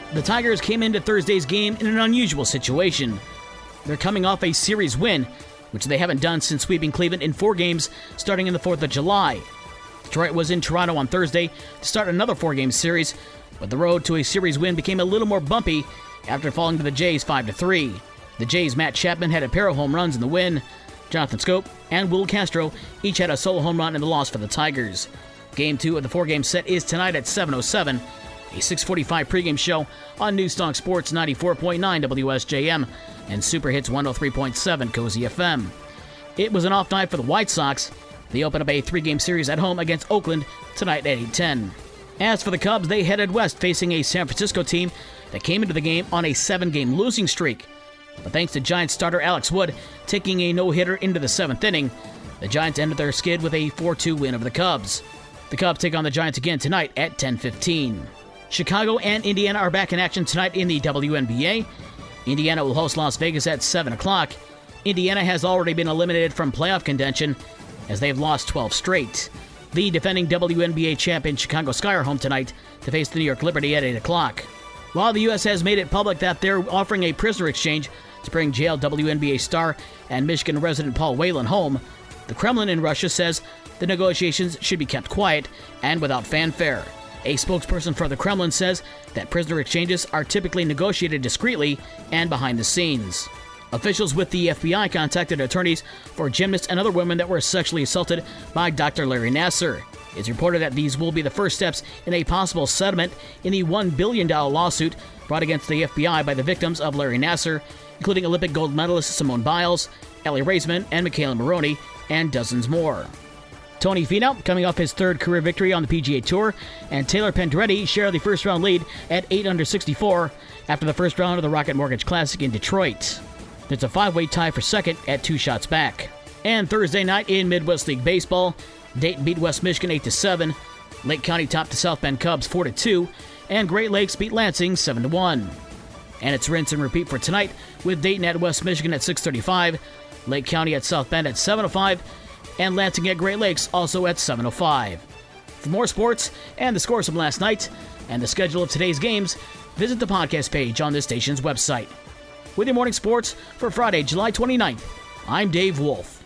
The Tigers came into Thursday's game in an unusual situation. They're coming off a series win, which they haven't done since sweeping Cleveland in 4 games starting in the 4th of July. Detroit was in Toronto on Thursday to start another 4-game series, but the road to a series win became a little more bumpy after falling to the Jays 5-3. The Jays' Matt Chapman had a pair of home runs in the win. Jonathan Schoop and Will Castro each had a solo home run in the loss for the Tigers. Game 2 of the 4-game set is tonight at 7:07. A 6:45 pregame show on Newstalk Sports 94.9 WSJM and Super Hits 103.7 Cozy FM. It was an off night for the White Sox. They open up a 3-game series at home against Oakland tonight at 8:10. As for the Cubs, they headed west facing a San Francisco team that came into the game on a 7-game losing streak. But thanks to Giants starter Alex Wood taking a no-hitter into the 7th inning, the Giants ended their skid with a 4-2 win over the Cubs. The Cubs take on the Giants again tonight at 10:15. Chicago and Indiana are back in action tonight in the WNBA. Indiana will host Las Vegas at 7 o'clock. Indiana has already been eliminated from playoff contention as they've lost 12 straight. The defending WNBA champion Chicago Sky are home tonight to face the New York Liberty at 8 o'clock. While the U.S. has made it public that they're offering a prisoner exchange to bring jailed WNBA star and Michigan resident Paul Whelan home, the Kremlin in Russia says the negotiations should be kept quiet and without fanfare. A spokesperson for the Kremlin says that prisoner exchanges are typically negotiated discreetly and behind the scenes. Officials with the FBI contacted attorneys for gymnasts and other women that were sexually assaulted by Dr. Larry Nassar. It's reported that these will be the first steps in a possible settlement in the $1 billion lawsuit brought against the FBI by the victims of Larry Nassar, including Olympic gold medalist Simone Biles, Ellie Raisman, and Michaela Maroney, and dozens more. Tony Finau, coming off his 3rd career victory on the PGA Tour, and Taylor Pendretti share the first-round lead at 8 under 64 after the first round of the Rocket Mortgage Classic in Detroit. There's a 5-way tie for second at 2 shots back. And Thursday night in Midwest League Baseball, Dayton beat West Michigan 8-7, Lake County topped the South Bend Cubs 4-2, and Great Lakes beat Lansing 7-1. And it's rinse and repeat for tonight with Dayton at West Michigan at 6:35, Lake County at South Bend at 7:05, and Lansing at Great Lakes also at 7:05. For more sports and the scores from last night and the schedule of today's games, visit the podcast page on this station's website. With your morning sports for Friday, July 29th, I'm Dave Wolf.